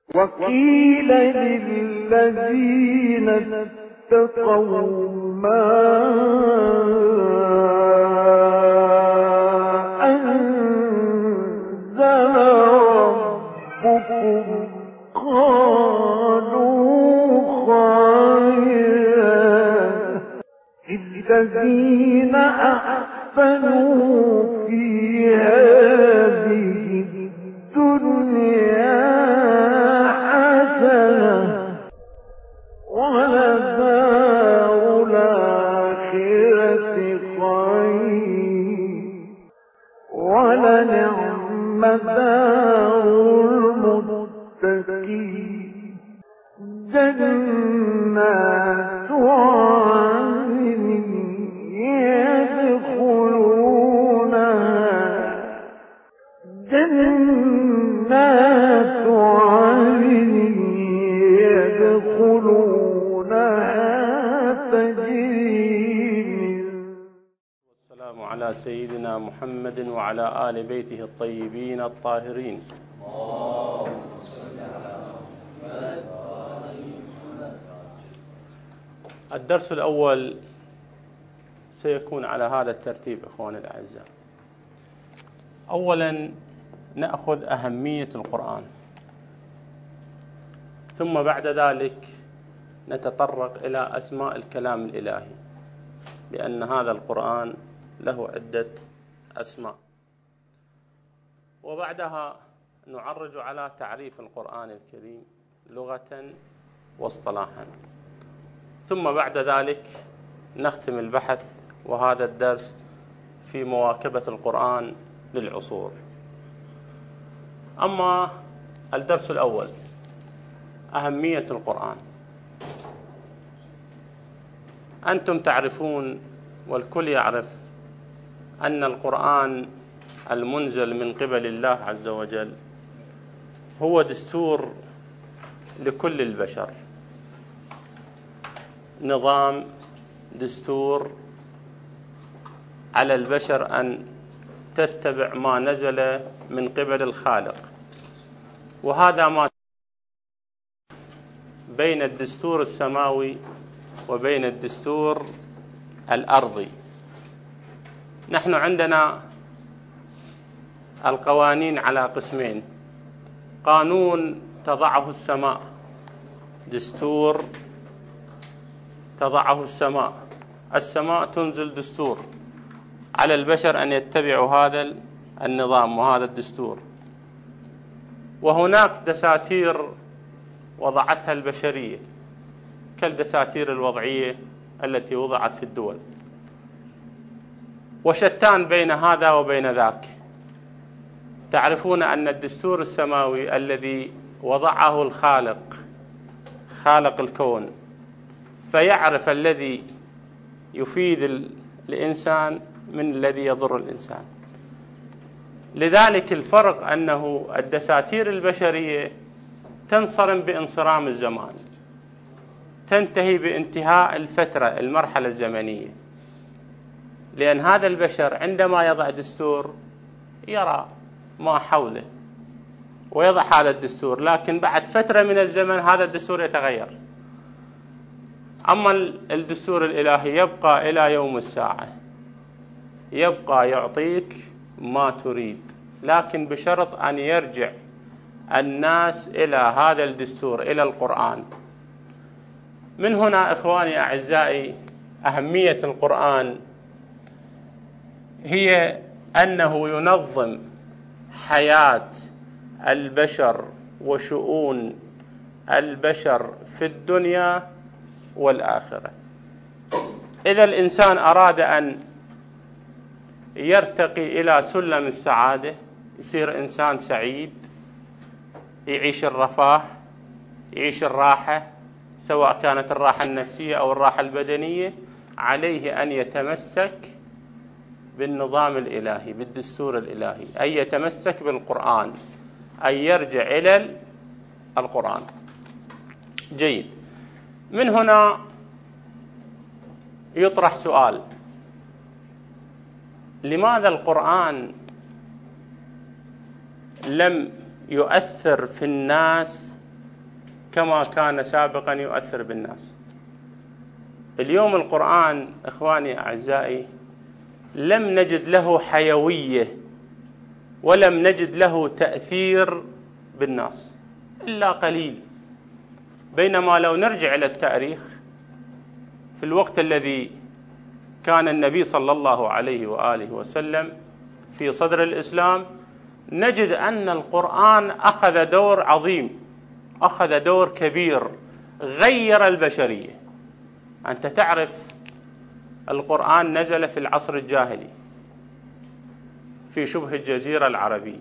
وقيل للذين اتقوا ما أنزل ربكم قالوا خيرا الذين أحسنوا في هذه الدنيا حسنة ولدار الآخرة خير ولنعم دار المتقين جنات عدن يدخلونها تجري. والسلام على سيدنا محمد وعلى آل بيته الطيبين الطاهرين. الدرس الأول سيكون على هذا الترتيب إخواني الأعزاء. أولا نأخذ أهمية القرآن، ثم بعد ذلك نتطرق إلى أسماء الكلام الإلهي، لأن هذا القرآن له عدة أسماء، وبعدها نعرج على تعريف القرآن الكريم لغة واصطلاحا، ثم بعد ذلك نختم البحث وهذا الدرس في مواكبة القرآن للعصور. أما الدرس الأول أهمية القرآن، أنتم تعرفون والكل يعرف أن القرآن المنزل من قبل الله عز وجل هو دستور لكل البشر، نظام دستور على البشر أن تتبع ما نزل من قبل الخالق، وهذا ما بين الدستور السماوي وبين الدستور الأرضي. نحن عندنا القوانين على قسمين: قانون تضعه السماء، دستور تضعه السماء، السماء تنزل دستور على البشر أن يتبعوا هذا النظام وهذا الدستور، وهناك دساتير وضعتها البشرية كالدساتير الوضعية التي وضعت في الدول، وشتان بين هذا وبين ذاك. تعرفون أن الدستور السماوي الذي وضعه الخالق، خالق الكون، فيعرف الذي يفيد الإنسان من الذي يضر الإنسان. لذلك الفرق أنه الدساتير البشرية تنصرم بانصرام الزمان، تنتهي بانتهاء الفترة، المرحلة الزمنية، لأن هذا البشر عندما يضع دستور يرى ما حوله ويضع هذا الدستور، لكن بعد فترة من الزمن هذا الدستور يتغير. أما الدستور الإلهي يبقى إلى يوم الساعة، يبقى يعطيك ما تريد، لكن بشرط أن يرجع الناس إلى هذا الدستور، إلى القرآن. من هنا إخواني أعزائي أهمية القرآن هي أنه ينظم حياة البشر وشؤون البشر في الدنيا والآخرة. إذا الإنسان أراد أن يرتقي إلى سلم السعادة، يصير إنسان سعيد، يعيش الرفاه، يعيش الراحة، سواء كانت الراحة النفسية أو الراحة البدنية، عليه أن يتمسك بالنظام الإلهي، بالدستور الإلهي، أن يتمسك بالقرآن، أن يرجع إلى القرآن. جيد. من هنا يطرح سؤال: لماذا القرآن لم يؤثر في الناس كما كان سابقا يؤثر بالناس. اليوم القرآن إخواني أعزائي لم نجد له حيوية ولم نجد له تأثير بالناس إلا قليل. بينما لو نرجع إلى التاريخ في الوقت الذي كان النبي صلى الله عليه وآله وسلم في صدر الإسلام نجد أن القرآن أخذ دور عظيم، أخذ دور كبير، غير البشرية. أنت تعرف القرآن نزل في العصر الجاهلي في شبه الجزيرة العربية.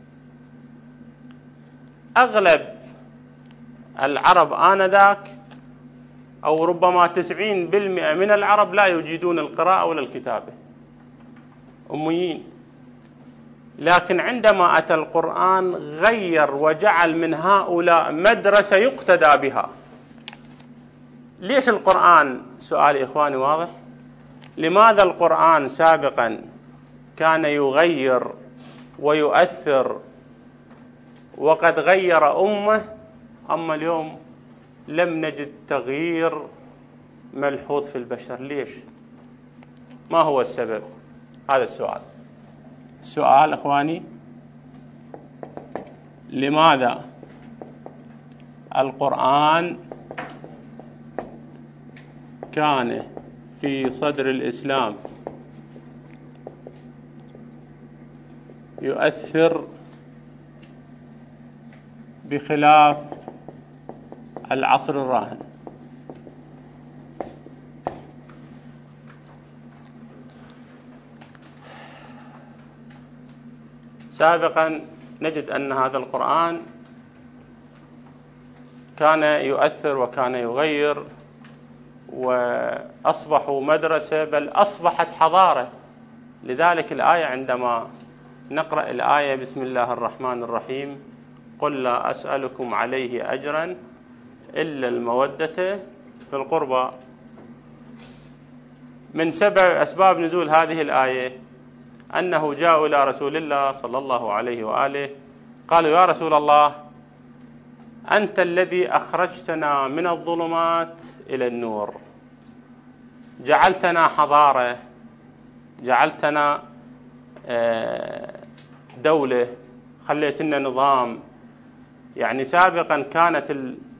أغلب العرب آنذاك أو ربما 90% من العرب لا يجيدون القراءة ولا الكتابة، أميين. لكن عندما أتى القرآن غير وجعل من هؤلاء مدرسة يقتدى بها. ليش القرآن؟ سؤالي إخواني واضح. لماذا القرآن سابقا كان يغير ويؤثر وقد غير أمة، أما اليوم لم نجد تغيير ملحوظ في البشر؟ ليش؟ ما هو السبب؟ هذا السؤال إخواني. لماذا القرآن كان في صدر الإسلام يؤثر بخلاف العصر الراهن؟ سابقا نجد أن هذا القرآن كان يؤثر وكان يغير، وأصبحوا مدرسة، بل أصبحت حضارة. لذلك الآية عندما نقرأ الآية بسم الله الرحمن الرحيم قل لا أسألكم عليه أجرا إلا المودة في القربى. من أسباب نزول هذه الآية أنه جاءوا إلى رسول الله صلى الله عليه وآله قالوا يا رسول الله أنت الذي أخرجتنا من الظلمات إلى النور، جعلتنا حضارة، جعلتنا دولة، خليت لنا نظام. يعني سابقا كانت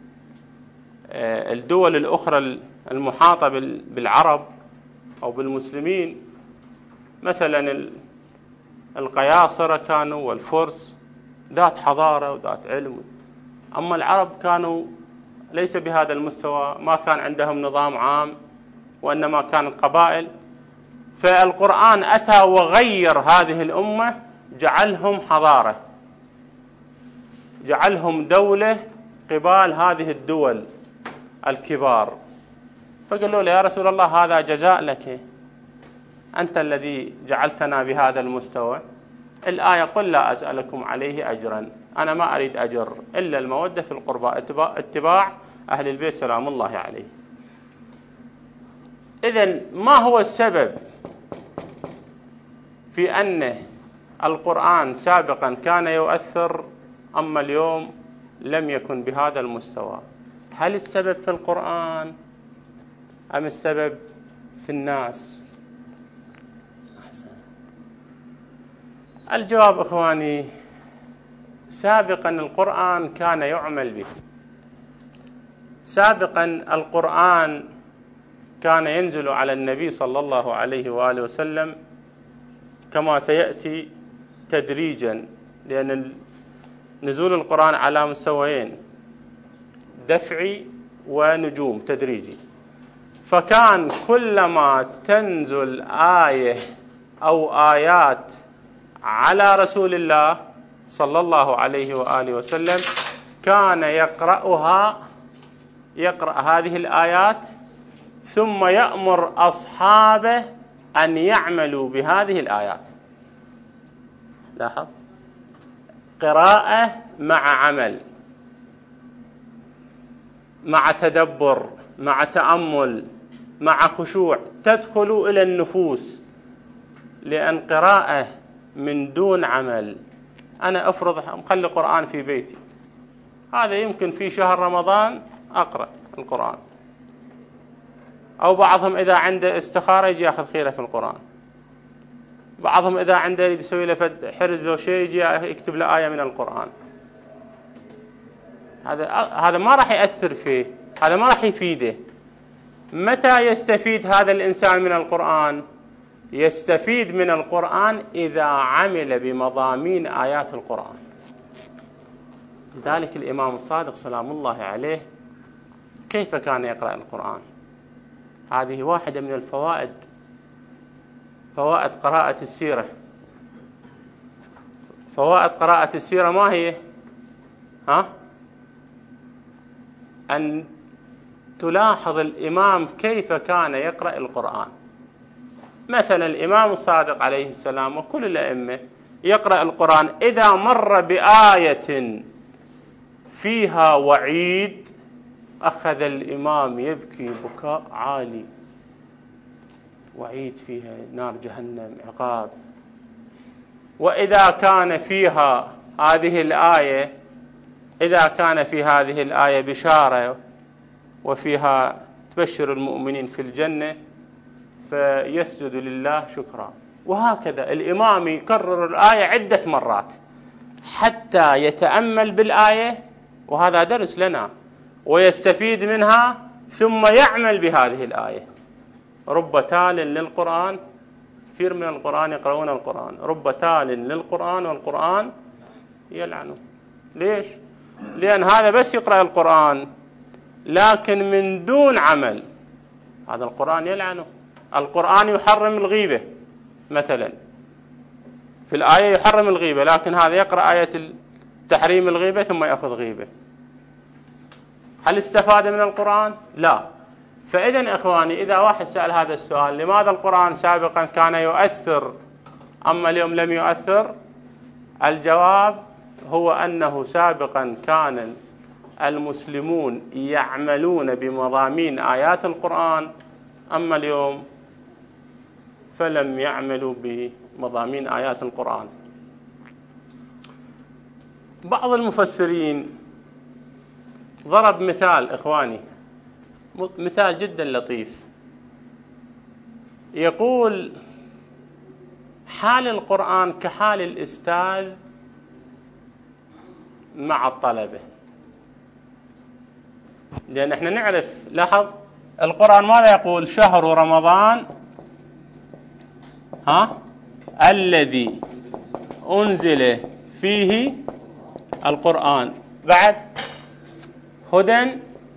الدول الأخرى المحاطة بالعرب أو بالمسلمين مثلا القياصرة كانوا والفرس ذات حضارة وذات علم، أما العرب كانوا ليس بهذا المستوى، ما كان عندهم نظام عام وإنما كانت قبائل. فالقرآن أتى وغير هذه الأمة، جعلهم حضارة، جعلهم دولة قبال هذه الدول الكبار. فقالوا له يا رسول الله هذا جزاء لك، أنت الذي جعلتنا بهذا المستوى. الآية قل لا أسألكم عليه أجرا، أنا ما أريد أجر إلا المودة في القربى، اتباع أهل البيت سلام الله عليه. إذن ما هو السبب في أن القرآن سابقا كان يؤثر أما اليوم لم يكن بهذا المستوى؟ هل السبب في القرآن أم السبب في الناس؟ الجواب إخواني سابقا القرآن كان يعمل به. سابقا القرآن كان ينزل على النبي صلى الله عليه وآله وسلم كما سيأتي تدريجا، لأن نزول القرآن على مستويين، دفعي ونجوم تدريجي. فكان كلما تنزل آية أو آيات على رسول الله صلى الله عليه وآله وسلم كان يقرأ هذه الآيات ثم يأمر أصحابه أن يعملوا بهذه الآيات. لاحظ، قراءة مع عمل، مع تدبر، مع تأمل، مع خشوع، تدخل إلى النفوس. لأن قراءة من دون عمل، أنا أفرض مخلي قرآن في بيتي هذا يمكن في شهر رمضان أقرأ القرآن، أو بعضهم إذا عنده استخارة يجي يأخذ خيرة في القرآن، بعضهم إذا عنده يريد يسوي له فد حرز أو شيء يجي يكتب له آية من القرآن. هذا ما راح يأثر فيه، هذا ما راح يفيده. متى يستفيد هذا الإنسان من القرآن؟ يستفيد من القرآن إذا عمل بمضامين آيات القرآن. لذلك الإمام الصادق سلام الله عليه كيف كان يقرأ القرآن؟ هذه واحدة من الفوائد، فوائد قراءة السيرة. فوائد قراءة السيرة ما هي؟ أن تلاحظ الإمام كيف كان يقرأ القرآن. مثلا الإمام الصادق عليه السلام وكل الأئمة يقرأ القرآن، إذا مر بآية فيها وعيد أخذ الإمام يبكي بكاء عالي، وعيد فيها نار جهنم عقاب. وإذا كان فيها هذه الآية، إذا كان في هذه الآية بشارة وفيها تبشر المؤمنين في الجنة فيسجد لله شكرا. وهكذا الإمام يكرر الآية عدة مرات حتى يتأمل بالآية، وهذا درس لنا، ويستفيد منها ثم يعمل بهذه الآية. رب تال للقرآن، كثير من القرآن يقرؤون القرآن، رب تال للقرآن والقرآن يلعنه. ليش؟ لأن هذا بس يقرأ القرآن لكن من دون عمل، هذا القرآن يلعنه. القرآن يحرم الغيبة مثلا، في الآية يحرم الغيبة، لكن هذا يقرأ آية تحريم الغيبة ثم يأخذ غيبة. هل استفاد من القرآن؟ لا. فإذا إخواني، إذا واحد سأل هذا السؤال، لماذا القرآن سابقا كان يؤثر أما اليوم لم يؤثر؟ الجواب هو أنه سابقا كان المسلمون يعملون بمضامين آيات القرآن، أما اليوم فلم يعملوا بمضامين آيات القرآن. بعض المفسرين ضرب مثال إخواني، مثال جدا لطيف، يقول حال القرآن كحال الأستاذ مع الطلبة. لأن احنا نعرف، لاحظ القرآن ماذا يقول؟ شهر رمضان الذي أنزل فيه القرآن، بعد هدى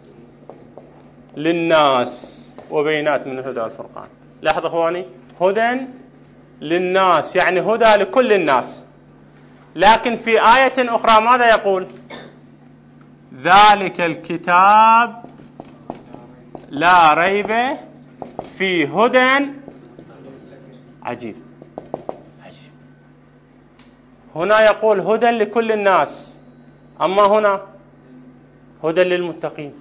للناس وبينات من الهدى والفرقان. لاحظ اخواني، هدى للناس يعني هدى لكل الناس. لكن في آية أخرى ماذا يقول؟ ذلك الكتاب لا ريب فيه هدى. عجيب. هنا يقول هدى لكل الناس، أما هنا هدى للمتقين.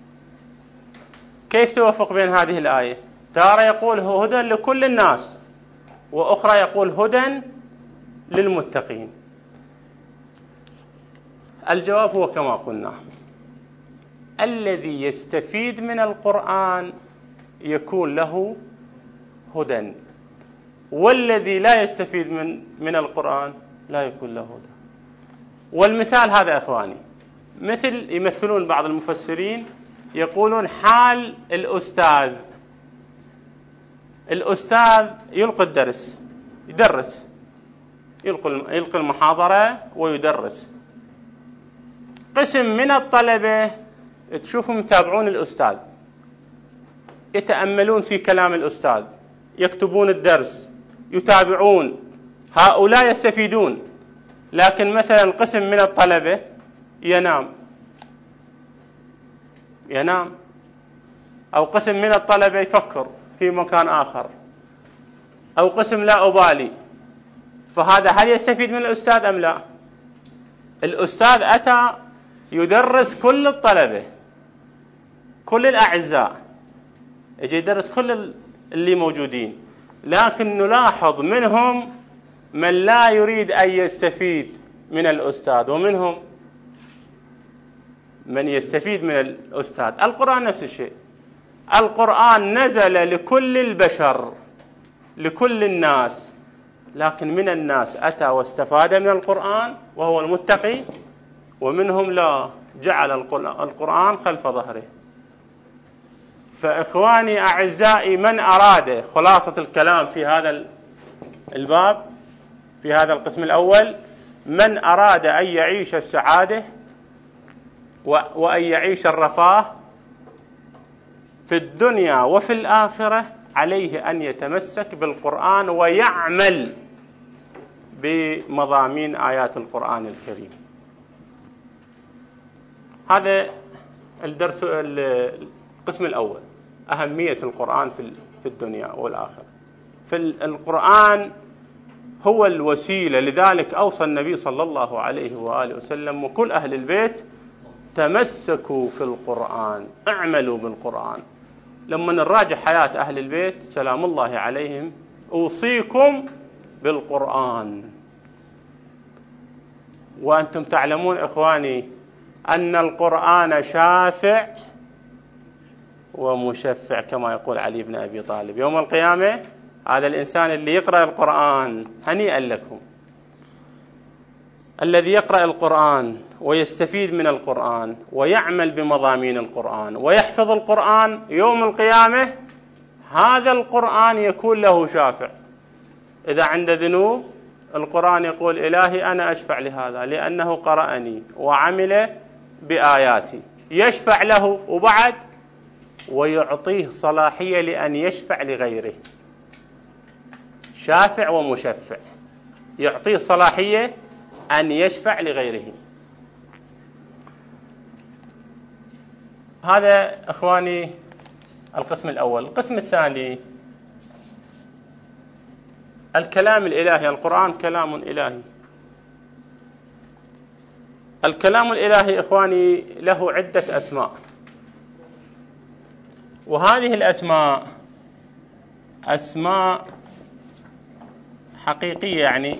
كيف توفق بين هذه الآية؟ تارة يقول هدى لكل الناس، وأخرى يقول هدى للمتقين. الجواب هو كما قلنا، الذي يستفيد من القرآن يكون له هدى، والذي لا يستفيد من القرآن لا يكون له هدى. والمثال هذا أخواني، مثل يمثلون بعض المفسرين يقولون حال الأستاذ. الأستاذ يلقي الدرس، يدرس، يلقي المحاضرة ويدرس. قسم من الطلبة تشوفهم يتابعون الأستاذ، يتأملون في كلام الأستاذ، يكتبون الدرس، يتابعون، هؤلاء يستفيدون. لكن مثلا قسم من الطلبة ينام، أو قسم من الطلبة يفكر في مكان آخر، أو قسم لا أبالي. فهذا هل يستفيد من الأستاذ أم لا؟ الأستاذ أتى يدرس كل الطلبة، كل الأعزاء، يجي يدرس كل اللي موجودين، لكن نلاحظ منهم من لا يريد أن يستفيد من الأستاذ، ومنهم من يستفيد من الأستاذ. القرآن نفس الشيء، القرآن نزل لكل البشر، لكل الناس، لكن من الناس أتى واستفاد من القرآن وهو المتقي، ومنهم لا، جعل القرآن خلف ظهره. فإخواني أعزائي، من أراد خلاصة الكلام في هذا الباب، في هذا القسم الأول، من أراد أن يعيش السعادة وأن يعيش الرفاه في الدنيا وفي الآخرة، عليه أن يتمسك بالقرآن ويعمل بمضامين آيات القرآن الكريم. هذا الدرس القسم الأول، أهمية القرآن في الدنيا والآخرة. القرآن هو الوسيلة، لذلك أوصى النبي صلى الله عليه وآله وسلم وكل أهل البيت: تمسكوا في القرآن، اعملوا بالقرآن. لما نراجع حياة أهل البيت سلام الله عليهم: أوصيكم بالقرآن. وأنتم تعلمون إخواني أن القرآن شافع ومشفع، كما يقول علي بن أبي طالب يوم القيامة. هذا الإنسان اللي يقرأ القرآن هنيئا لكم، الذي يقرأ القرآن ويستفيد من القرآن ويعمل بمضامين القرآن ويحفظ القرآن، يوم القيامة هذا القرآن يكون له شافع. إذا عنده ذنوب، القرآن يقول: إلهي أنا أشفع لهذا لأنه قرأني وعمل بآياتي، يشفع له، وبعد ويعطيه صلاحية لأن يشفع لغيره. شافع ومشفع، يعطيه صلاحية أن يشفع لغيره. هذا إخواني القسم الأول. القسم الثاني، الكلام الإلهي. القرآن كلام إلهي. الكلام الإلهي إخواني له عدة أسماء، وهذه الأسماء أسماء حقيقية، يعني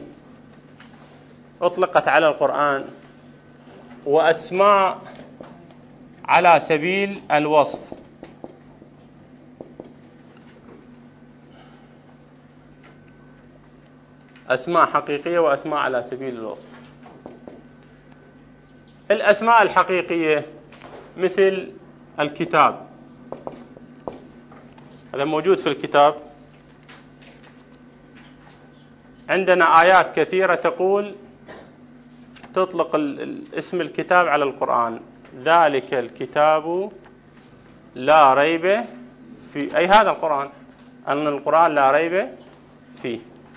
أطلقت على القرآن، وأسماء على سبيل الوصف. أسماء حقيقية وأسماء على سبيل الوصف. الأسماء الحقيقية مثل الكتاب، هذا موجود في الكتاب. عندنا آيات كثيرة تطلق اسم الكتاب على القرآن: ذلك الكتاب لا ريب فيه، أي هذا القرآن، أن القرآن لا ريب فيه.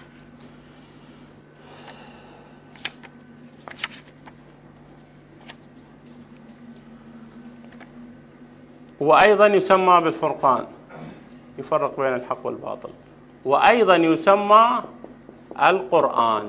وأيضا يسمى بالفرقان، يفرق بين الحق والباطل. وأيضا يسمى القرآن.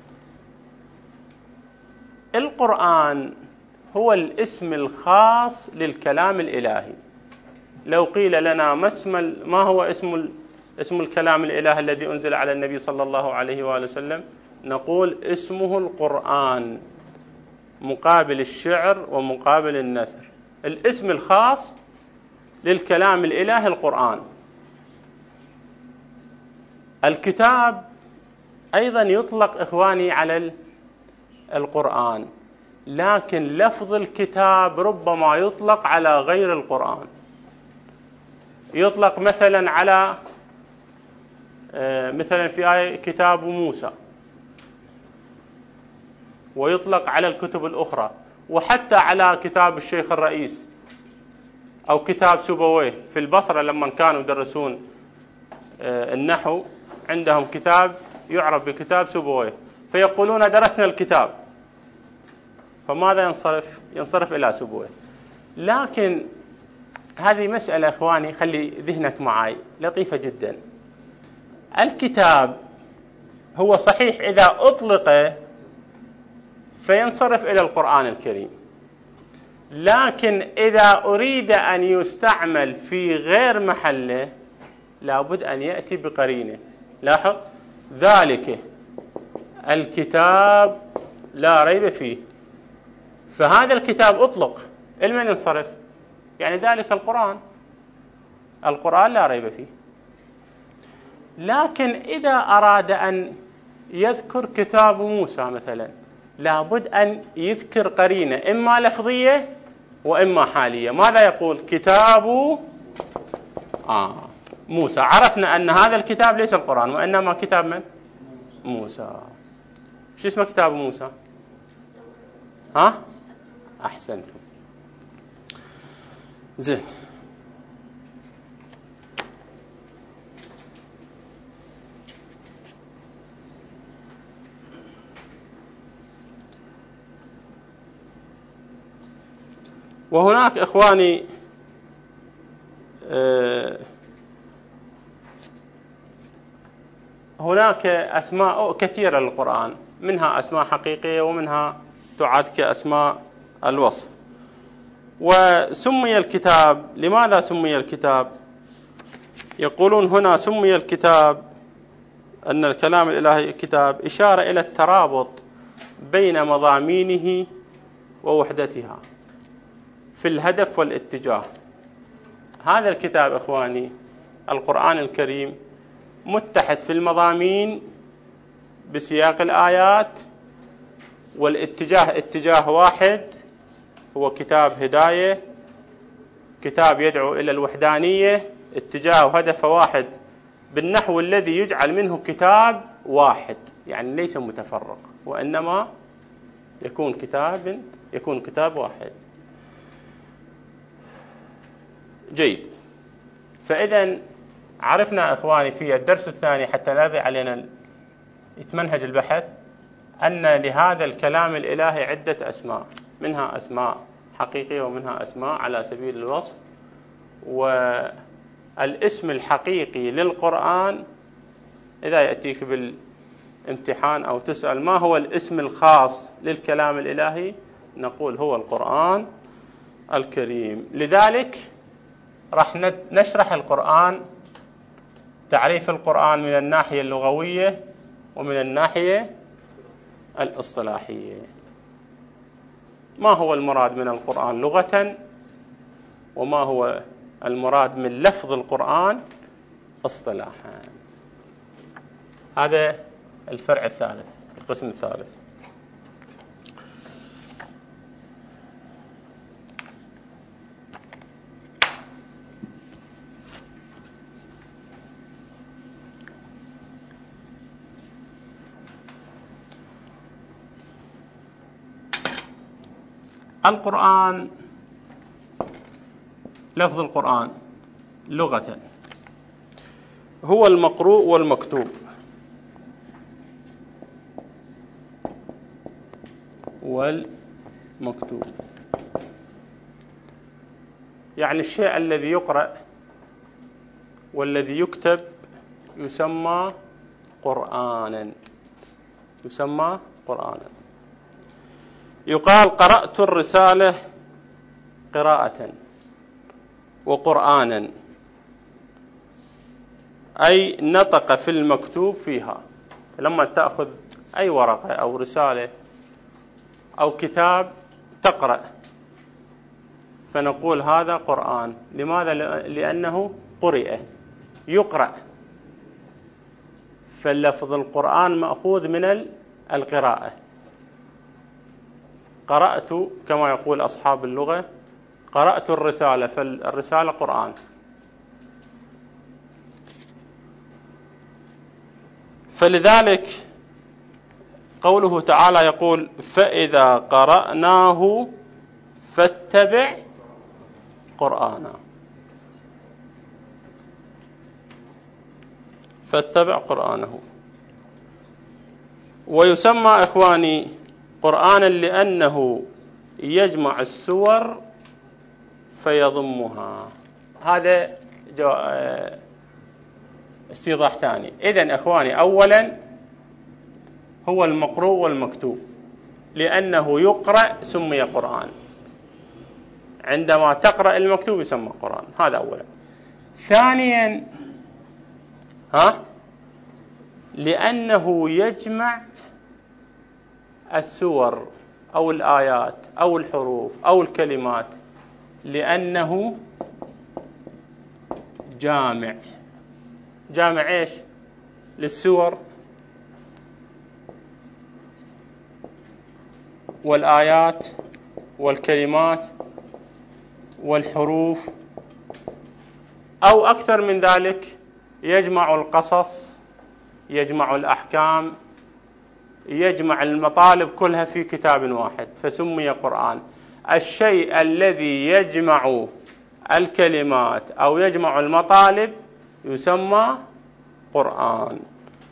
القرآن هو الاسم الخاص للكلام الإلهي. لو قيل لنا ما هو اسم الكلام الإلهي الذي أنزل على النبي صلى الله عليه وآله وسلم، نقول اسمه القرآن، مقابل الشعر ومقابل النثر. الاسم الخاص للكلام الإلهي القرآن. الكتاب أيضا يطلق إخواني على القرآن، لكن لفظ الكتاب ربما يطلق على غير القرآن. يطلق مثلا على مثلا في آية كتاب موسى، ويطلق على الكتب الأخرى، وحتى على كتاب الشيخ الرئيس أو كتاب سوبويه في البصرة. لما كانوا يدرسون النحو عندهم كتاب يعرف بكتاب سوبويه، فيقولون درسنا الكتاب، فماذا ينصرف إلى سوبويه. لكن هذه مسألة إخواني، خلي ذهنك معي، لطيفة جدا. الكتاب هو صحيح إذا أطلق فينصرف إلى القرآن الكريم، لكن إذا أريد أن يستعمل في غير محله لابد أن يأتي بقرينه. لاحظ: ذلك الكتاب لا ريب فيه. فهذا الكتاب أطلق لمن ينصرف؟ يعني ذلك القرآن لا ريب فيه. لكن إذا أراد أن يذكر كتاب موسى مثلا، لابد أن يذكر قرينة إما لفظية وإما حالية. ماذا يقول؟ كتاب موسى. عرفنا أن هذا الكتاب ليس القرآن وإنما كتاب من؟ موسى. شو اسمه كتاب موسى؟ أحسنتم. زين. وهناك إخواني هناك أسماء كثيرة للقرآن، منها أسماء حقيقية ومنها تعد كأسماء الوصف. وسمي الكتاب، لماذا سمي الكتاب؟ يقولون هنا سمي الكتاب، أن الكلام الإلهي كتاب، إشارة إلى الترابط بين مضامينه ووحدتها في الهدف والاتجاه. هذا الكتاب إخواني القرآن الكريم متحد في المضامين بسياق الآيات، والاتجاه اتجاه واحد، هو كتاب هداية، كتاب يدعو إلى الوحدانية، اتجاه وهدف واحد بالنحو الذي يجعل منه كتاب واحد، يعني ليس متفرق وإنما يكون كتاب واحد. جيد. فإذا عرفنا إخواني في الدرس الثاني حتى لا يضيع علينا يتمنهج البحث أن لهذا الكلام الإلهي عدة أسماء، منها أسماء حقيقية ومنها أسماء على سبيل الوصف. والاسم الحقيقي للقرآن إذا يأتيك بالامتحان أو تسأل ما هو الاسم الخاص للكلام الإلهي، نقول هو القرآن الكريم. لذلك راح نشرح القرآن، تعريف القرآن من الناحية اللغوية ومن الناحية الاصطلاحية. ما هو المراد من القرآن لغة، وما هو المراد من لفظ القرآن اصطلاحا. هذا الفرع الثالث، القسم الثالث. القرآن، لفظ القرآن لغة هو المقروء والمكتوب. يعني الشيء الذي يقرأ والذي يكتب يسمى قرآنا. يقال قرأت الرسالة قراءة وقرآنا، أي نطق في المكتوب فيها. لما تأخذ أي ورقة أو رسالة أو كتاب تقرأ فنقول هذا قرآن. لماذا؟ لأنه يقرأ. فاللفظ القرآن مأخوذ من القراءة. قرأت كما يقول أصحاب اللغة، قرأت الرسالة، فالرسالة قرآن. فلذلك قوله تعالى يقول فإذا قرأناه فاتبع قرآنه. ويسمى إخواني قرآنا لأنه يجمع السور فيضمها. هذا استيضاح ثاني. إذن إخواني أولا هو المقروء والمكتوب، لأنه يقرأ سمي قرآن، عندما تقرأ المكتوب يسمى قرآن. هذا أولا. ثانيا لأنه يجمع السور أو الآيات أو الحروف أو الكلمات لأنه جامع. جامع إيش؟ للسور والآيات والكلمات والحروف، أو أكثر من ذلك، يجمع القصص، يجمع الأحكام، يجمع المطالب كلها في كتاب واحد فسمي قرآن. الشيء الذي يجمع الكلمات أو يجمع المطالب يسمى قرآن.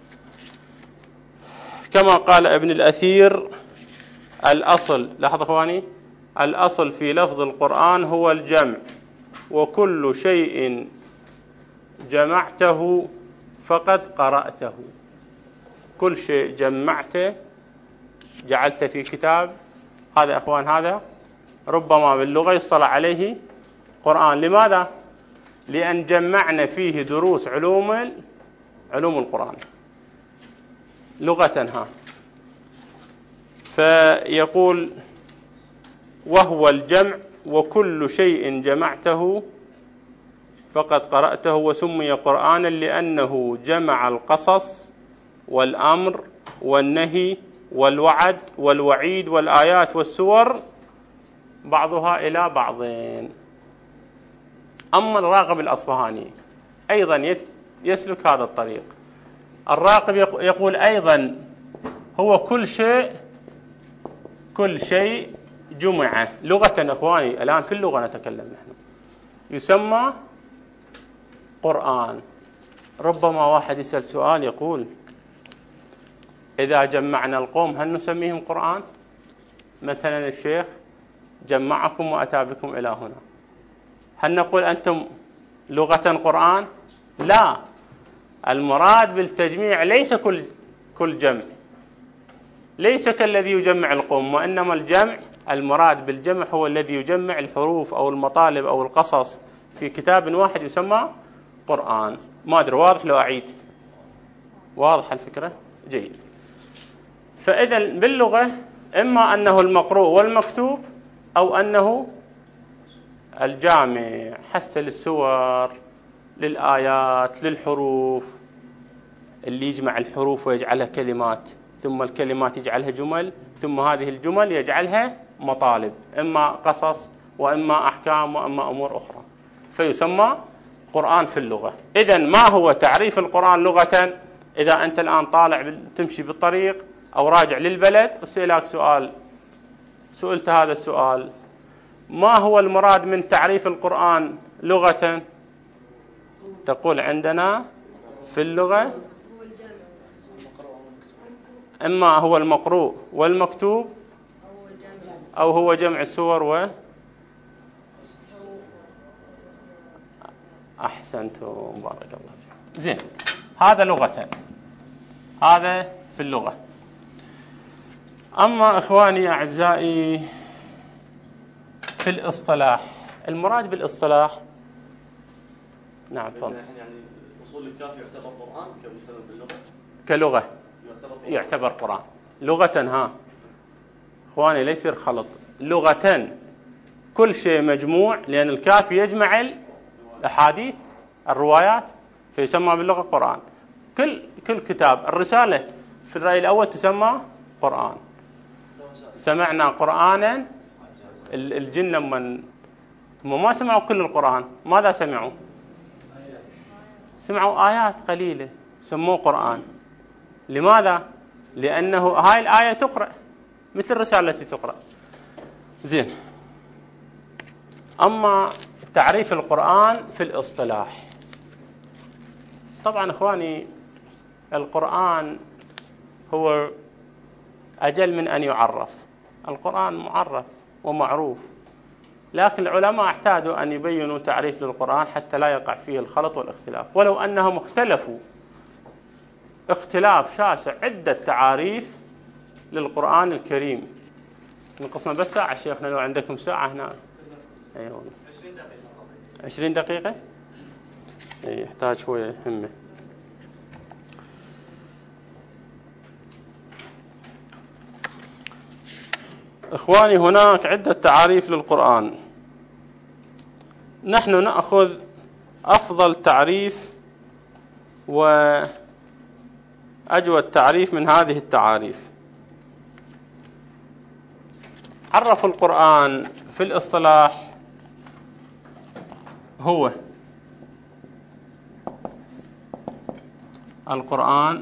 كما قال ابن الأثير: الأصل، لاحظوا أخواني، الأصل في لفظ القرآن هو الجمع، وكل شيء جمعته فقد قرأته. كل شيء جمعته جعلته في كتاب، هذا أخوان هذا ربما باللغة يصطلح عليه قرآن. لماذا؟ لأن جمعنا فيه دروس علوم القرآن لغة. ها فيقول: وهو الجمع، وكل شيء جمعته فقد قرأته، وسمي قرآنا لأنه جمع القصص والأمر والنهي والوعد والوعيد والآيات والسور بعضها إلى بعضين. أما الراغب الأصفهاني أيضا يسلك هذا الطريق. الراغب يقول أيضا: هو كل شيء جمع لغة. أخواني الآن في اللغة نتكلم نحن، يسمى قرآن. ربما واحد يسأل سؤال يقول: إذا جمعنا القوم هل نسميهم قرآن؟ مثلا الشيخ جمعكم وأتى بكم إلى هنا، هل نقول أنتم لغة قرآن؟ لا، المراد بالتجميع ليس كل جمع، ليس كالذي يجمع القوم، وإنما الجمع المراد بالجمع هو الذي يجمع الحروف أو المطالب أو القصص في كتاب واحد يسمى قرآن. ما أدري واضح لو أعيد؟ واضح الفكرة؟ جيد. فإذا باللغة إما أنه المقروء والمكتوب، أو أنه الجامع، حتى للسور، للآيات، للحروف، اللي يجمع الحروف ويجعلها كلمات، ثم الكلمات يجعلها جمل، ثم هذه الجمل يجعلها مطالب، إما قصص وإما أحكام وإما أمور أخرى، فيسمى قرآن في اللغة. إذن ما هو تعريف القرآن لغة؟ إذا أنت الآن طالع تمشي بالطريق أو راجع للبلد وسألك سؤال، سئلت هذا السؤال: ما هو المراد من تعريف القرآن لغة؟ تقول عندنا في اللغة إما هو المقروء والمكتوب، أو هو جمع السور أحسنتم، بارك الله فيكم. زين، هذا لغة، هذا في اللغة. أما إخواني أعزائي في الاصطلاح، المراد بالاصطلاح، نعم تفضل. يعني أصول الكافي يعتبر قرآن باللغة؟ كلغة يعتبر قرآن لغة. ها إخواني لا يصير خلط، لغة كل شيء مجموع، لأن الكافي يجمع الأحاديث الروايات فيسمى باللغة قرآن. كل كتاب، الرسالة في الرأي الأول تسمى قرآن. سمعنا قرآنا، الجن من ما سمعوا كل القرآن، ماذا سمعوا؟ سمعوا آيات قليلة سموه قرآن. لماذا؟ لأنه هاي الآية تقرأ مثل الرسالة التي تقرأ. زين، أما تعريف القرآن في الاصطلاح، طبعا إخواني القرآن هو أجل من أن يعرف. القرآن معرف ومعروف، لكن العلماء احتاجوا أن يبينوا تعريف للقرآن حتى لا يقع فيه الخلط والاختلاف، ولو أنهم اختلفوا اختلاف شاسع عدة تعاريف للقرآن الكريم. نقصنا بس ساعة شيخنا، لو عندكم ساعة هنا. أيوة 20 دقيقة. يحتاج شوية همة. إخواني هناك عدة تعاريف للقرآن. نحن نأخذ أفضل تعريف وأجود تعريف من هذه التعاريف. عرف القرآن في الاصطلاح هو القرآن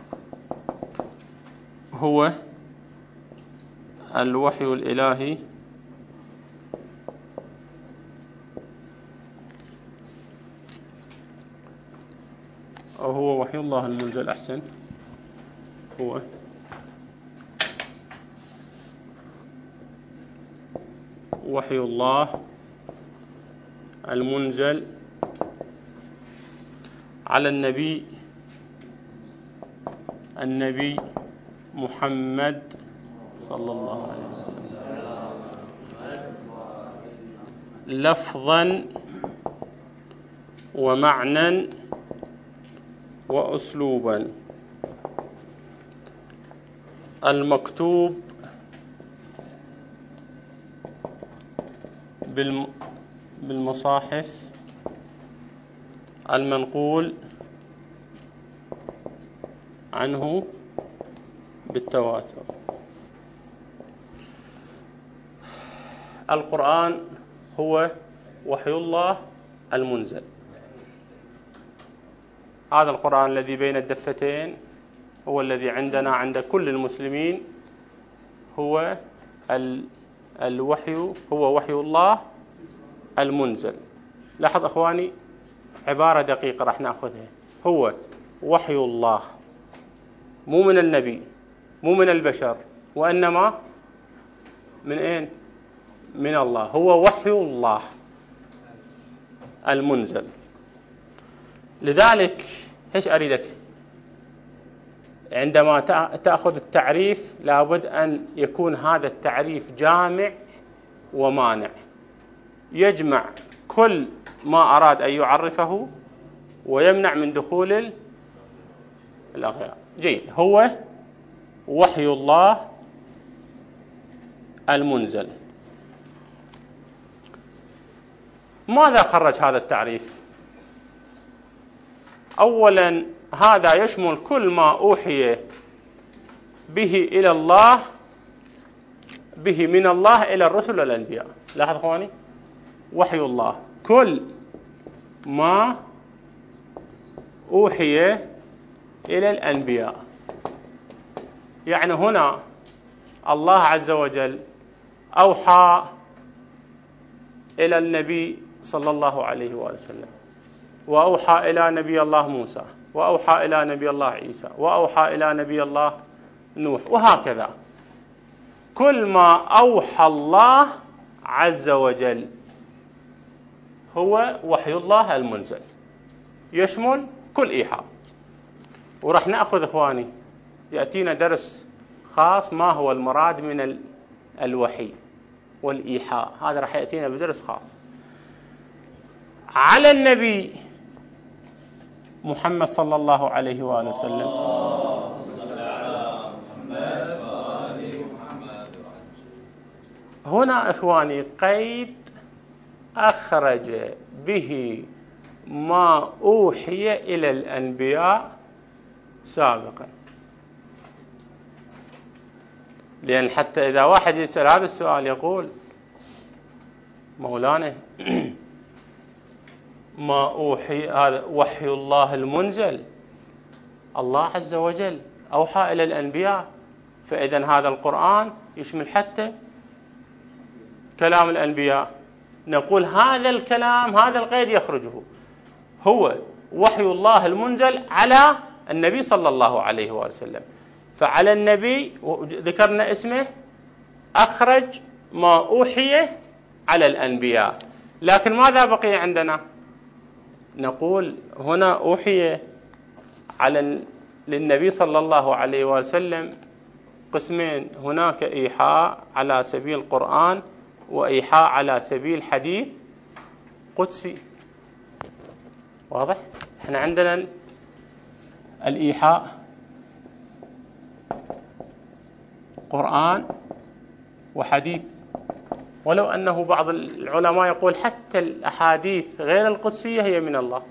هو الوحي الإلهي أو هو وحي الله المنزل. أحسن، هو وحي الله المنزل على النبي محمد صلى الله عليه وسلم لفظا ومعنى وأسلوبا، المكتوب بالمصاحف، المنقول عنه بالتواتر. القرآن هو وحي الله المنزل. هذا القرآن الذي بين الدفتين هو الذي عندنا عند كل المسلمين، هو الوحي، هو وحي الله المنزل. لاحظ أخواني عبارة دقيقة راح نأخذها، هو وحي الله، مو من النبي، مو من البشر، وإنما من أين؟ من الله. هو وحي الله المنزل. لذلك إيش أريدك عندما تأخذ التعريف لابد أن يكون هذا التعريف جامع ومانع، يجمع كل ما أراد أن يعرفه ويمنع من دخول الأغيار. جيد، هو وحي الله المنزل. ماذا خرج هذا التعريف؟ أولا هذا يشمل كل ما أوحي به إلى الله، به من الله إلى الرسل والأنبياء. لاحظ أخواني، وحي الله كل ما أوحي إلى الأنبياء. يعني هنا الله عز وجل أوحى إلى النبي صلى الله عليه وآله وسلم، وأوحى إلى نبي الله موسى، وأوحى إلى نبي الله عيسى، وأوحى إلى نبي الله نوح، وهكذا. كل ما أوحى الله عز وجل هو وحي الله المنزل، يشمل كل إيحاء. ورح نأخذ إخواني يأتينا درس خاص ما هو المراد من الوحي والإيحاء، هذا رح يأتينا بدرس خاص. على النبي محمد صلى الله عليه وآله وسلم هنا إخواني قيد أخرج به ما أوحي إلى الأنبياء سابقا، لأن حتى إذا واحد يسأل هذا السؤال يقول مولانا ما أوحي، هذا وحي الله المنزل، الله عز وجل أوحى إلى الأنبياء، فإذا هذا القرآن يشمل حتى كلام الأنبياء. نقول هذا الكلام، هذا القيد يخرجه، هو وحي الله المنزل على النبي صلى الله عليه وسلم. فعلى النبي ذكرنا اسمه أخرج ما أوحي على الأنبياء. لكن ماذا بقي عندنا؟ نقول هنا أوحي للنبي صلى الله عليه وسلم قسمين، هناك إيحاء على سبيل القرآن وإيحاء على سبيل حديث قدسي. واضح؟ احنا عندنا الإيحاء قرآن وحديث ولو أنه بعض العلماء يقول حتى الأحاديث غير القدسية هي من الله.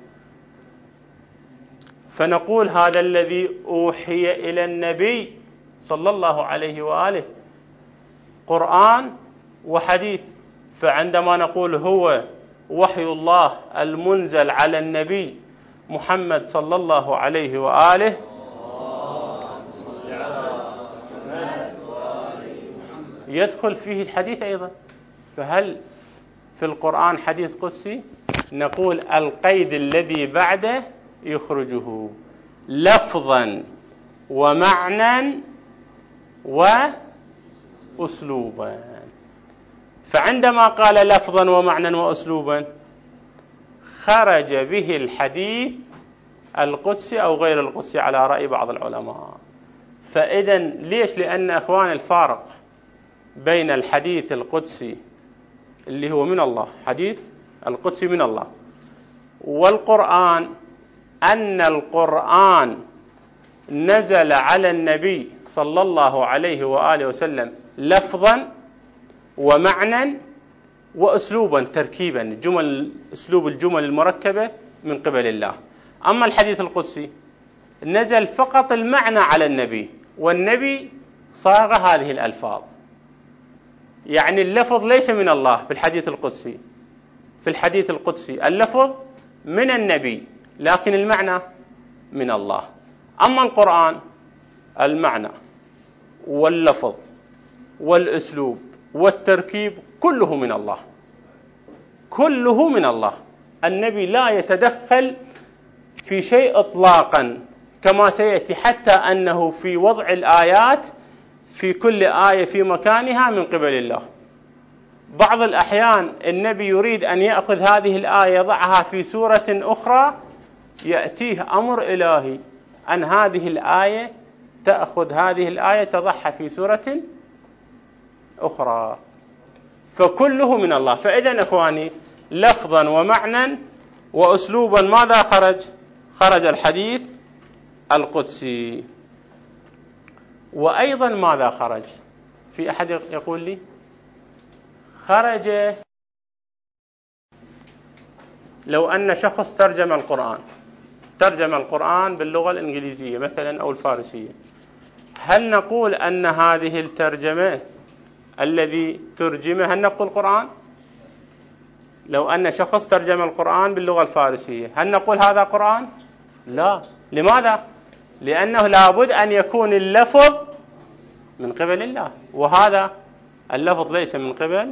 فنقول هذا الذي أوحي إلى النبي صلى الله عليه وآله قرآن وحديث، فعندما نقول هو وحي الله المنزل على النبي محمد صلى الله عليه وآله يدخل فيه الحديث أيضا. فهل في القرآن حديث قدسي؟ نقول القيد الذي بعده يخرجه لفظا ومعنى وأسلوبا. فعندما قال لفظا ومعنى وأسلوبا خرج به الحديث القدسي أو غير القدسي على رأي بعض العلماء. فإذا ليش؟ لأن أخوان الفارق بين الحديث القدسي اللي هو من الله، حديث القدسي من الله، والقرآن أن القرآن نزل على النبي صلى الله عليه وآله وسلم لفظا ومعنى وأسلوبا تركيبا، أسلوب الجمل المركبة من قبل الله. أما الحديث القدسي نزل فقط المعنى على النبي، والنبي صاغ هذه الألفاظ. يعني اللفظ ليس من الله في الحديث القدسي. في الحديث القدسي اللفظ من النبي لكن المعنى من الله. أما القرآن المعنى واللفظ والأسلوب والتركيب كله من الله، كله من الله. النبي لا يتدخل في شيء إطلاقا، كما سيأتي حتى أنه في وضع الآيات في كل آية في مكانها من قبل الله. بعض الأحيان النبي يريد أن يأخذ هذه الآية يضعها في سورة أخرى، يأتيه أمر إلهي أن هذه الآية تأخذ هذه الآية تضعها في سورة أخرى. فكله من الله. فإذا إخواني لفظا ومعنى وأسلوبا ماذا خرج؟ خرج الحديث القدسي. وأيضا ماذا خرج؟ في أحد يقول لي؟ خرج لو أن شخص ترجم القرآن باللغة الإنجليزية مثلا أو الفارسية، هل نقول أن هذه الترجمة الذي ترجمه هل نقول قرآن؟ لو أن شخص ترجم القرآن باللغة الفارسية هل نقول هذا قرآن؟ لا. لماذا؟ لأنه لابد أن يكون اللفظ من قبل الله، وهذا اللفظ ليس من قبل،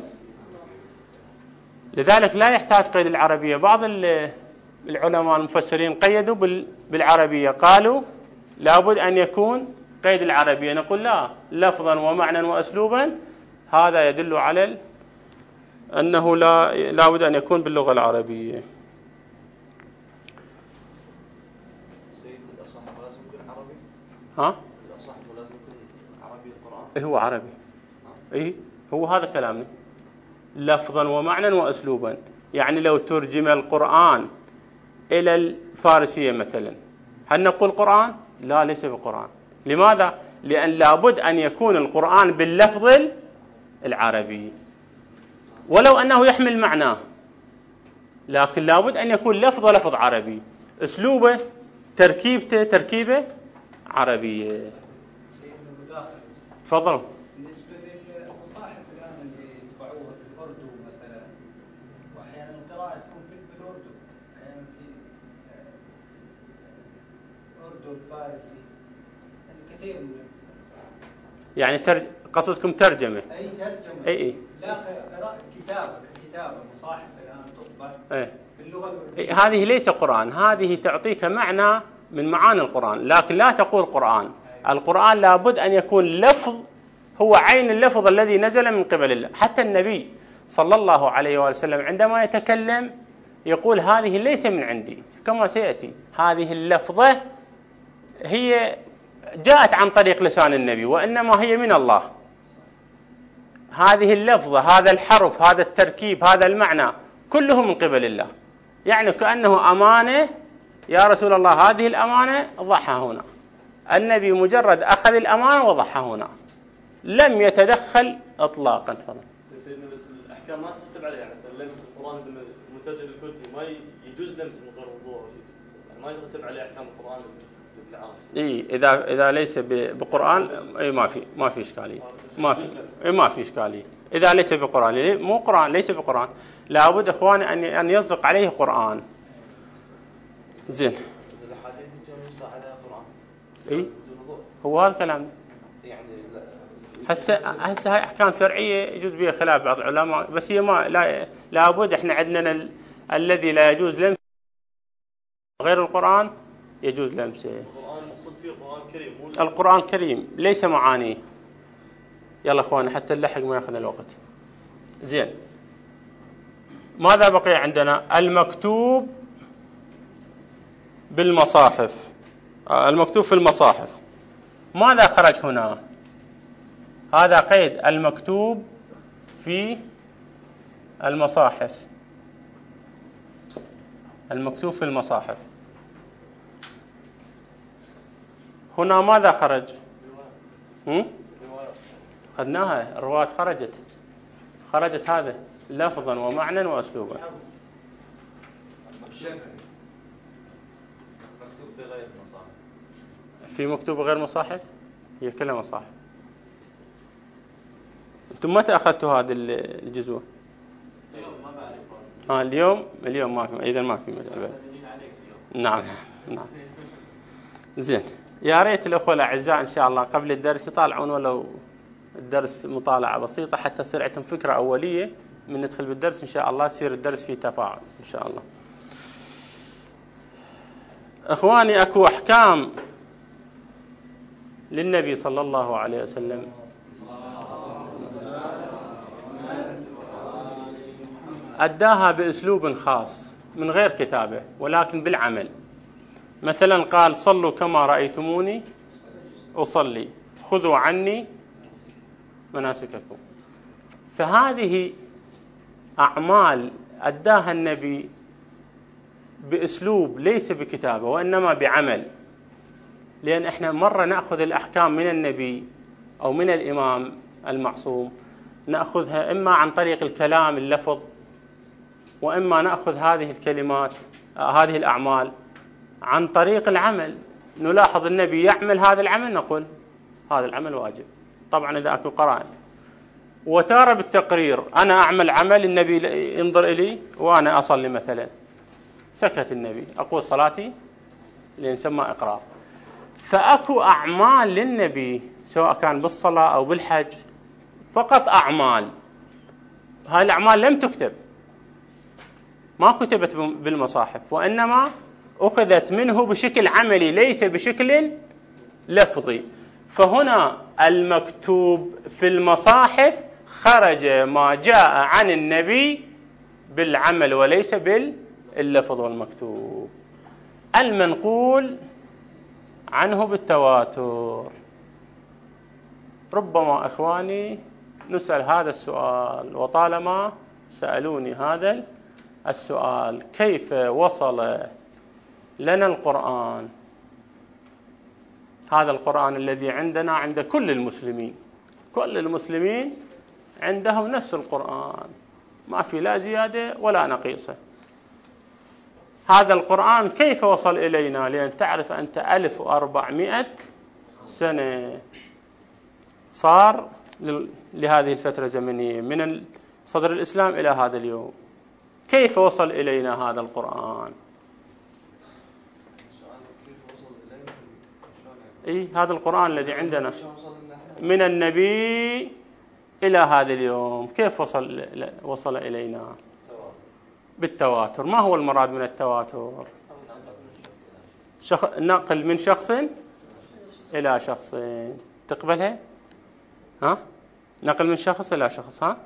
لذلك لا يحتاج قيد العربية. بعض العلماء المفسرين قيدوا بالعربية، قالوا لابد أن يكون قيد العربية. نقول لا، لفظا ومعنى وأسلوبا هذا يدل على أنه لابد أن يكون باللغة العربية. ها؟ هو عربي. هو هذا كلامنا، لفظا ومعنى وأسلوبا. يعني لو ترجم القرآن إلى الفارسية مثلا هل نقول قرآن؟ لا، ليس بقرآن. لماذا؟ لأن لابد أن يكون القرآن باللفظ العربي ولو أنه يحمل معناه، لكن لابد أن يكون لفظ عربي، أسلوبه تركيبته تركيبة عربية. تفضل. بالنسبة للمصاحف الآن اللي يطبعوها بالأردو مثلا، وأحيانا القراءة تكون بالأردو، أحيانا في الأردو الفارسي، يعني كثير من يعني قصدكم ترجمة؟ أي ترجمة. أي لا، قراءة كتابة مصاحف الآن تطبع باللغة الأردية. هذه ليس قرآن، هذه تعطيك معنى من معاني القرآن، لكن لا تقول قرآن. القرآن لابد أن يكون لفظ هو عين اللفظ الذي نزل من قبل الله. حتى النبي صلى الله عليه وسلم عندما يتكلم يقول هذه ليس من عندي، كما سيأتي هذه اللفظة هي جاءت عن طريق لسان النبي وإنما هي من الله. هذه اللفظة، هذا الحرف، هذا التركيب، هذا المعنى كله من قبل الله. يعني كأنه أمانة، يا رسول الله هذه الأمانة ضعها هنا. النبي مجرد أخذ الأمانة وضعها هنا، لم يتدخل إطلاقا. سيدنا بس احكام ما ترتب عليها، يعني مثلا لمس القران المترجم الكردي ما يجوز لمس من غير وضوء او شيء، يعني ما يترتب عليه احكام القران بالعام. اذا ليس بقران اي ما في اشكاليه، ما في اشكاليه اذا ليس بقران، مو قران ليس بقران، لابد اخواني ان يصدق عليه قران. زين الاحاديث ينص على قران اي هو هذا كلام. يعني هسه هاي احكام شرعيه يجوز بها خلاف بعض العلماء، بس هي ما لابد احنا عندنا الذي لا يجوز لمسه غير القران يجوز لمسه. القران المقصود فيه القران الكريم، القران الكريم ليس معانيه. يلا اخواني حتى نلحق ما ياخذنا الوقت. زين ماذا بقي عندنا؟ المكتوب بالمصاحف، المكتوب في المصاحف. ماذا خرج هنا؟ هذا قيد المكتوب في المصاحف، المكتوب في المصاحف. هنا ماذا خرج؟ أخذناها الروايات، خرجت هذا لفظا ومعنى وأسلوبا. مكتوب بغير مصاحف، في مكتوب غير مصاحف، هي كلها مصاحف. أنتم متى أخذتوا هذا الجزء؟ اليوم ما في، إذا ما في مجال. نعم. زين يا ريت الأخوة الأعزاء إن شاء الله قبل الدرس يطالعون ولو الدرس مطالعة بسيطة حتى تصير عندهم فكرة أولية من ندخل بالدرس إن شاء الله، يصير الدرس فيه تفاعل إن شاء الله. إخواني أكو أحكام للنبي صلى الله عليه وسلم أداها بأسلوب خاص من غير كتابة ولكن بالعمل. مثلا قال صلوا كما رأيتموني أصلي، خذوا عني مناسككم. فهذه أعمال أداها النبي بأسلوب ليس بكتابة وإنما بعمل. لأن إحنا مرة نأخذ الأحكام من النبي أو من الإمام المعصوم، نأخذها إما عن طريق الكلام اللفظ، وإما نأخذ هذه الكلمات هذه الأعمال عن طريق العمل. نلاحظ النبي يعمل هذا العمل نقول هذا العمل واجب، طبعا إذا أكو قرائن. وتارة بالتقرير، أنا أعمل عمل النبي ينظر إلي وأنا أصلي مثلا، سكت النبي، أقول صلاتي اللي نسمى إقرار. فأكو أعمال للنبي سواء كان بالصلاة أو بالحج فقط أعمال، هاي الأعمال لم تكتب، ما كتبت بالمصاحف، وإنما أخذت منه بشكل عملي ليس بشكل لفظي. فهنا المكتوب في المصاحف خرج ما جاء عن النبي بالعمل وليس باللفظ والمكتوب. المنقول عنه بالتواتر. ربما إخواني نسأل هذا السؤال، وطالما سألوني هذا السؤال، كيف وصل لنا القرآن؟ هذا القرآن الذي عندنا عند كل المسلمين، كل المسلمين عندهم نفس القرآن، ما في لا زيادة ولا نقيصة. هذا القرآن كيف وصل إلينا؟ لأن تعرف أنت 1400 سنة صار لهذه الفترة الزمنية من صدر الإسلام إلى هذا اليوم. كيف وصل إلينا هذا القرآن؟ هذا القرآن الذي عندنا من النبي إلى هذا اليوم كيف وصل إلينا؟ بالتواتر. ما هو المراد من التواتر؟ نقل من شخص إلى شخص. تقبلها؟ ها؟ نقل من شخص إلى شخص. ها؟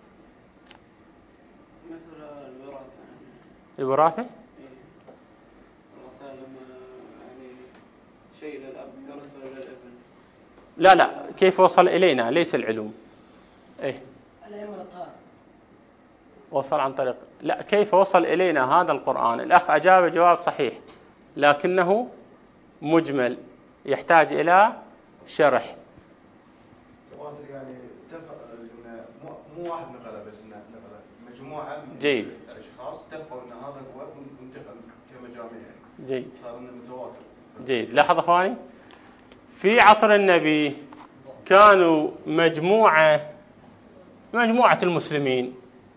مثل الوراثة. الوراثة؟ الوراثة لما يعني شيء للأب يرثه للابن. لا كيف وصل إلينا ليس العلوم. وصل عن طريق، لا كيف وصل إلينا هذا القرآن؟ الأخ أجاب جواب صحيح لكنه مجمل يحتاج إلى شرح. يعني مو واحد نقله بس نقله مجموعه من جيد. الاشخاص اتفقوا ان هذا هو منتقل كمجامع يعني. جيد. صار انه متواتر. جيد. لاحظ اخواني، في عصر النبي كانوا مجموعة المسلمين،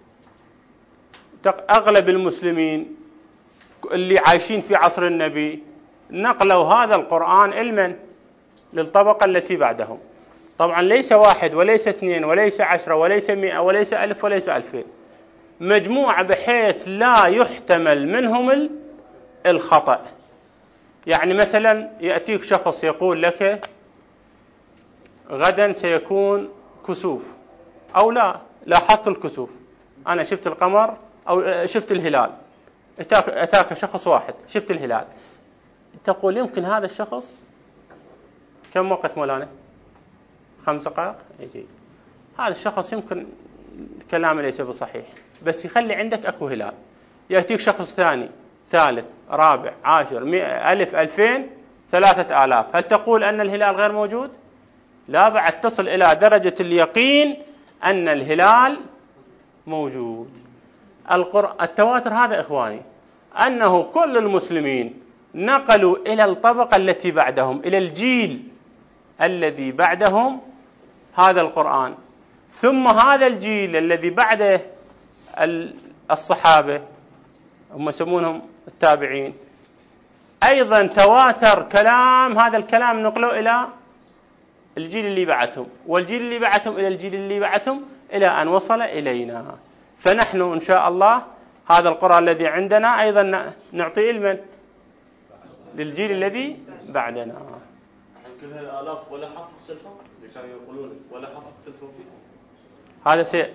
أغلب المسلمين اللي عايشين في عصر النبي نقلوا هذا القرآن علما للطبقة التي بعدهم. طبعا ليس واحد وليس اثنين وليس 10 وليس 100 وليس 1000 وليس 2000، مجموعة بحيث لا يحتمل منهم الخطأ. يعني مثلا يأتيك شخص يقول لك غدا سيكون كسوف، أو لا لاحظت الكسوف، أنا شفت القمر أو شفت الهلال، أتاك شخص واحد شفت الهلال، تقول يمكن هذا الشخص كم وقت مولانا؟ 5 دقائق. يجي هذا الشخص يمكن كلامه ليس بصحيح، بس يخلي عندك أكو هلال. يأتيك شخص ثاني ثالث رابع 10 100 1000 2000 3000، هل تقول أن الهلال غير موجود؟ لا، بعد تصل إلى درجة اليقين أن الهلال موجود. التواتر هذا إخواني أنه كل المسلمين نقلوا إلى الطبقة التي بعدهم، إلى الجيل الذي بعدهم هذا القرآن، ثم هذا الجيل الذي بعده الصحابة هم يسمونهم التابعين، أيضا تواتر كلام، هذا الكلام نقله إلى الجيل اللي بعدهم، والجيل اللي بعدهم إلى الجيل اللي بعدهم، إلى أن وصل إلينا. فنحن إن شاء الله هذا القرآن الذي عندنا أيضا نعطي علما للجيل الذي بعدنا. الحين كل هالآلاف ولا حرف اختلفوا اللي كانوا يقولون ولا حرف اختلفوا فيه. هذا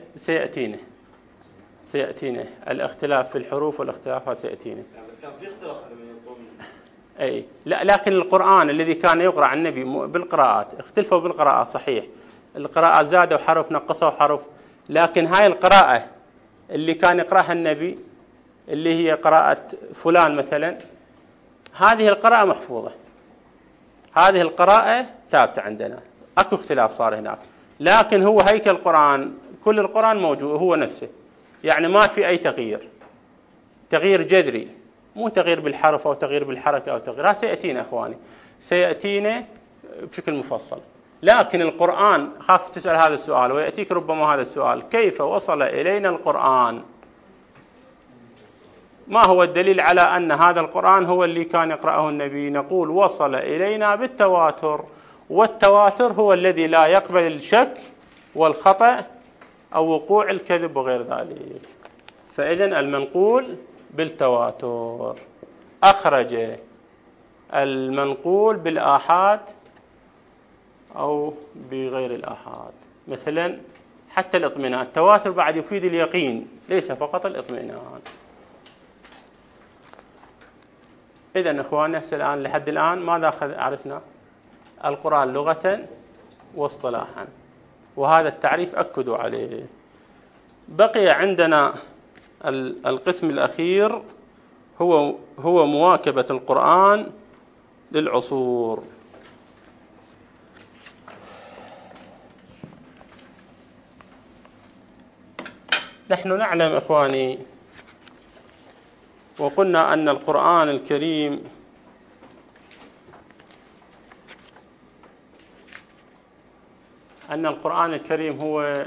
سيأتينا الاختلاف في الحروف، والاختلاف هذا سيأتينا. يعني بس كان في اختلاف لما يقولون. أي لا، لكن القرآن الذي كان يقرأ عن النبي بالقراءات اختلفوا بالقراءات، صحيح القراءات زادوا حرف نقصوا حرف، لكن هاي القراءة اللي كان يقرأها النبي اللي هي قراءة فلان مثلا، هذه القراءة محفوظة، هذه القراءة ثابتة عندنا، أكو اختلاف صار هناك، لكن هو هيكل القرآن كل القرآن موجود هو نفسه، يعني ما في أي تغيير جذري، مو تغيير بالحرف أو تغيير بالحركة أو تغيير، هذا سيأتينا أخواني، سيأتينا بشكل مفصل. لكن القرآن خاف تسأل هذا السؤال ويأتيك ربما هذا السؤال، كيف وصل إلينا القرآن؟ ما هو الدليل على أن هذا القرآن هو اللي كان يقرأه النبي؟ نقول وصل إلينا بالتواتر، والتواتر هو الذي لا يقبل الشك والخطأ أو وقوع الكذب وغير ذلك. فإذن المنقول بالتواتر. أخرج المنقول بالآحاد أو بغير الآحاد، مثلا حتى الإطمئنان، التواتر بعد يفيد اليقين ليس فقط الإطمئنان. إذن إخواننا الآن لحد الآن ماذا عرفنا؟ القرآن لغة واصطلاحا، وهذا التعريف أكدوا عليه. بقي عندنا القسم الأخير هو مواكبة القرآن للعصور. نحن نعلم إخواني وقلنا أن القرآن الكريم هو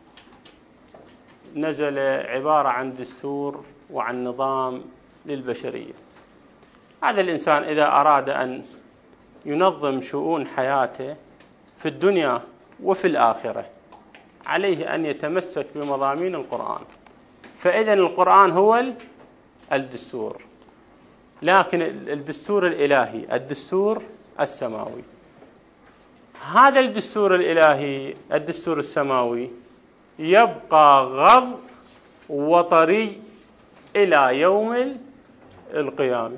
نزل عبارة عن دستور وعن نظام للبشرية. هذا الإنسان إذا أراد أن ينظم شؤون حياته في الدنيا وفي الآخرة عليه أن يتمسك بمضامين القرآن. فإذن القرآن هو الدستور، لكن الدستور الإلهي، الدستور السماوي. هذا الدستور الإلهي، الدستور السماوي، يبقى غض وطري إلى يوم القيامة.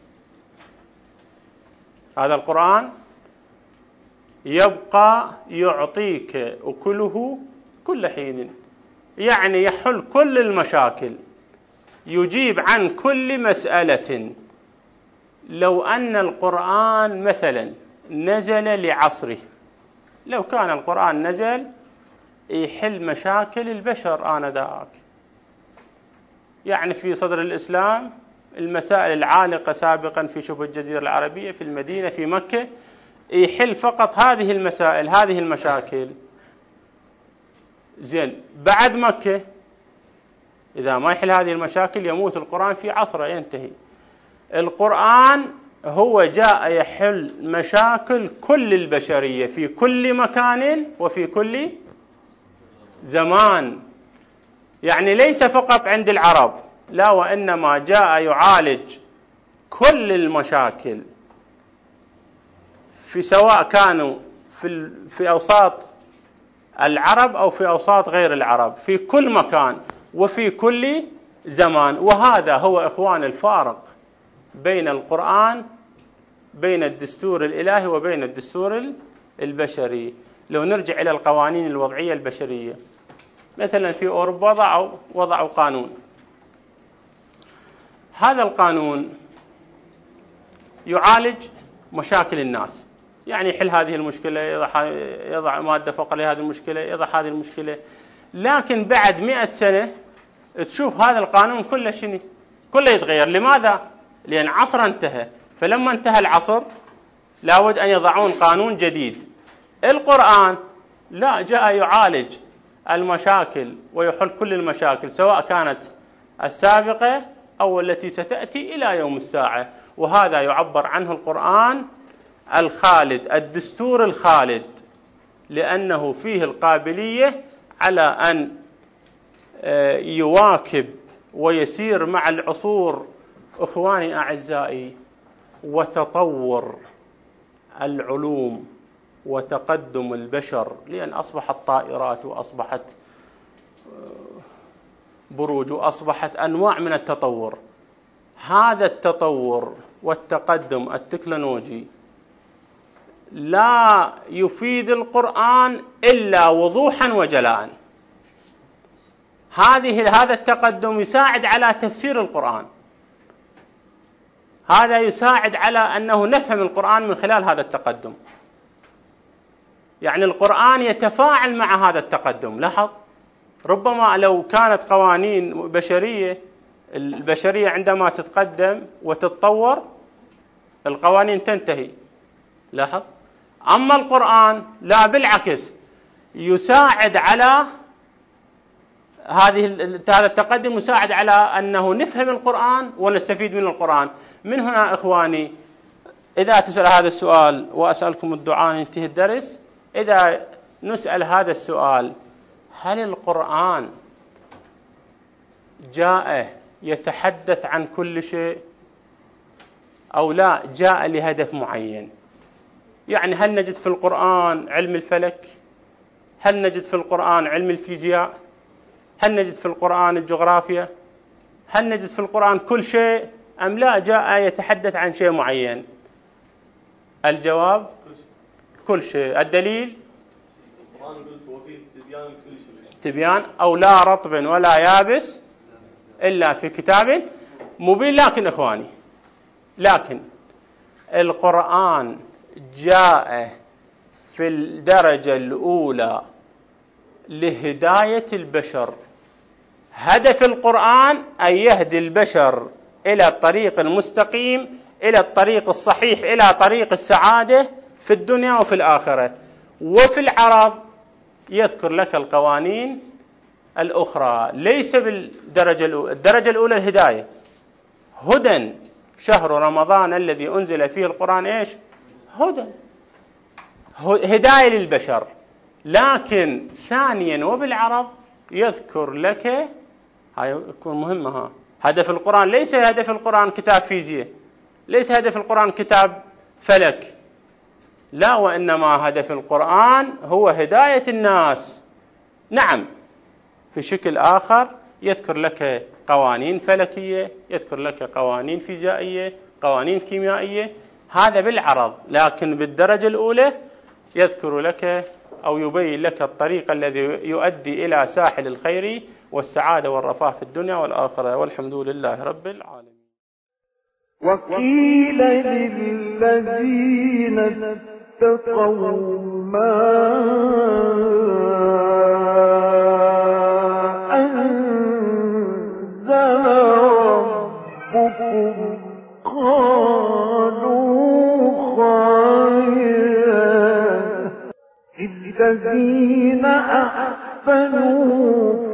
هذا القرآن يبقى يعطيك أكله كل حين، يعني يحل كل المشاكل، يجيب عن كل مسألة. لو أن القرآن مثلا نزل لعصره، لو كان القرآن نزل يحل مشاكل البشر آنذاك، يعني في صدر الإسلام المسائل العالقة سابقا في شبه الجزيرة العربية، في المدينة، في مكة، يحل فقط هذه المسائل، هذه المشاكل. زين، بعد مكة إذا ما يحل هذه المشاكل يموت القرآن في عصره، ينتهي. القرآن هو جاء يحل مشاكل كل البشرية في كل مكان وفي كل زمان، يعني ليس فقط عند العرب، لا، وإنما جاء يعالج كل المشاكل في سواء كانوا في أوساط العرب أو في أوساط غير العرب، في كل مكان وفي كل زمان. وهذا هو إخوان الفارق بين القرآن، بين الدستور الإلهي وبين الدستور البشري. لو نرجع إلى القوانين الوضعية البشرية، مثلا في أوروبا وضعوا قانون. هذا القانون يعالج مشاكل الناس، يعني يحل هذه المشكلة، يضع مادة فوق هذه المشكلة، يضع هذه المشكلة. لكن بعد 100 سنة تشوف هذا القانون كله يتغير. لماذا؟ لأن عصر انتهى، فلما انتهى العصر لابد أن يضعون قانون جديد. القرآن لا، جاء يعالج المشاكل ويحل كل المشاكل، سواء كانت السابقة أو التي ستأتي إلى يوم الساعة. وهذا يعبر عنه القرآن الخالد، الدستور الخالد، لأنه فيه القابلية على أن يواكب ويسير مع العصور. إخواني أعزائي، وتطور العلوم وتقدم البشر، لأن أصبحت طائرات وأصبحت بروج وأصبحت أنواع من التطور. هذا التطور والتقدم التكنولوجي لا يفيد القرآن إلا وضوحا وجلاء. هذا التقدم يساعد على تفسير القرآن، هذا يساعد على أنه نفهم القرآن من خلال هذا التقدم. يعني القرآن يتفاعل مع هذا التقدم. لاحظ، ربما لو كانت قوانين بشرية، البشرية عندما تتقدم وتتطور القوانين تنتهي. لاحظ، أما القرآن لا، بالعكس، يساعد على هذا التقدم، يساعد على أنه نفهم القرآن ونستفيد من القرآن. من هنا إخواني، إذا تسأل هذا السؤال، وأسألكم الدعاء ينتهي الدرس، إذا نسأل هذا السؤال: هل القرآن جاء يتحدث عن كل شيء أو لا، جاء لهدف معين؟ يعني هل نجد في القرآن علم الفلك؟ هل نجد في القرآن علم الفيزياء؟ هل نجد في القرآن الجغرافيا؟ هل نجد في القرآن كل شيء أم لا، جاء يتحدث عن شيء معين؟ الجواب: كل شيء. الدليل: القرآن يقول وفيه تبيان كل شيء، تبيان أو لا رطب ولا يابس إلا في كتاب مبين. لكن إخواني، القرآن جاء في الدرجة الأولى لهداية البشر. هدف القرآن أن يهدي البشر إلى الطريق المستقيم، إلى الطريق الصحيح، إلى طريق السعادة في الدنيا وفي الآخرة. وفي العرض يذكر لك القوانين الأخرى، ليس بالدرجة الأولى. الدرجة الأولى الهداية، هدى شهر رمضان الذي أنزل فيه القرآن، إيش؟ هدى، هداية للبشر. لكن ثانيا وبالعرض يذكر لك، هاي يكون مهمة، هدف القرآن ليس هدف القرآن كتاب فيزياء، ليس هدف القرآن كتاب فلك، لا، وإنما هدف القرآن هو هداية الناس. نعم، في شكل آخر يذكر لك قوانين فلكية، يذكر لك قوانين فيزيائية، قوانين كيميائية، هذا بالعرض. لكن بالدرجة الأولى يذكر لك أو يبين لك الطريق الذي يؤدي إلى ساحل الخير والسعادة والرفاه في الدنيا والآخرة. والحمد لله رب العالمين. وقيل للذين اتقوا ما أنزل ربكم قالوا خيرا الذين أحسنوا